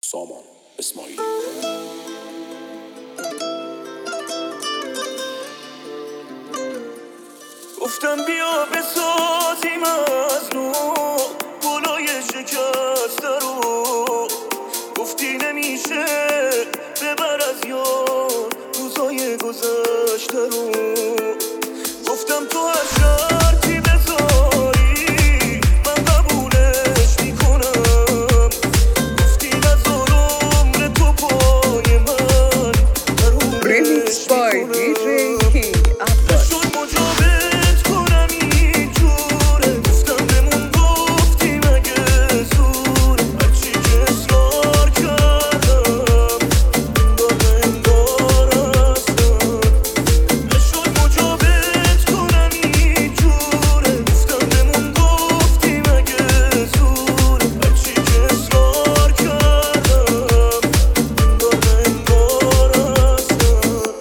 سامان اسماعیلی. گفتم بیا بسازیم از نو گلای شکسته رو، گفتی نمیشه ببر از یاد روزای گذشته رو. گفتم تو هر شرطی بذاری من قبولش میکنم، گفتی نذار عمر تو پای من Remix by DJ King نشد مجابت کنم اینجوره، گفتم بمون گفتی مگه زوره، هرچی که اصرار کردم انگار هستم. نشد مجابت کنم اینجوره، گفتم بمون گفتی مگه زوره، هرچی که اصرار کردم انگار هستم.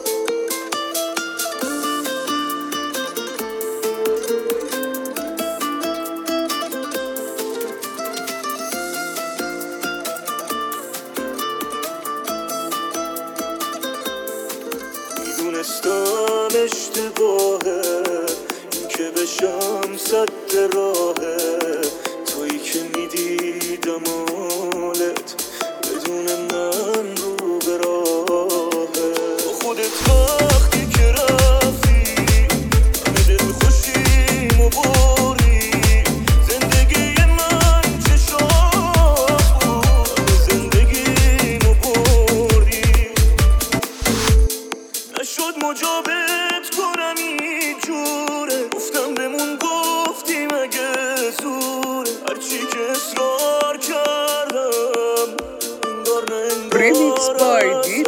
میدونستم اشتباهه این که بشم سد راهه، تویی که میدیدم حالت بدون من رو به راهه. با خودت وقتی که رفتی همه دل خوشیمو بردی، زندگی من چه شاد بود همه زندگیمو بردی. نشد مجابت کنم اینجوره، گفتم بمون گفتی مگه زوره، هرچی که اصرار کردم انگار نه Remix by انگار DJ